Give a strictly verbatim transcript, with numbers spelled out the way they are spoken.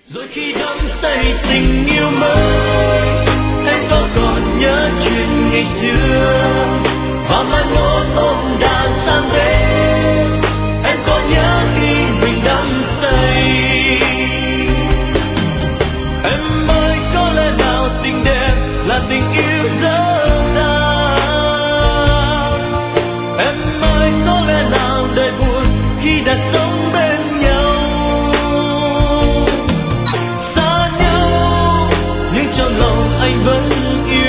Rồi khi đắm say tình yêu mới, em có còn nhớ chuyện ngày xưa và mai mốt ôm đàn sang bên, em có nhớ khi mình đắm say. Em ơi có lẽ nào tình đẹp là tình yêu dở dang, em ơi có lẽ nào đời buồn khi đã sống bên nhau. Xa nhau nhưng trong lòng anh vẫn yêu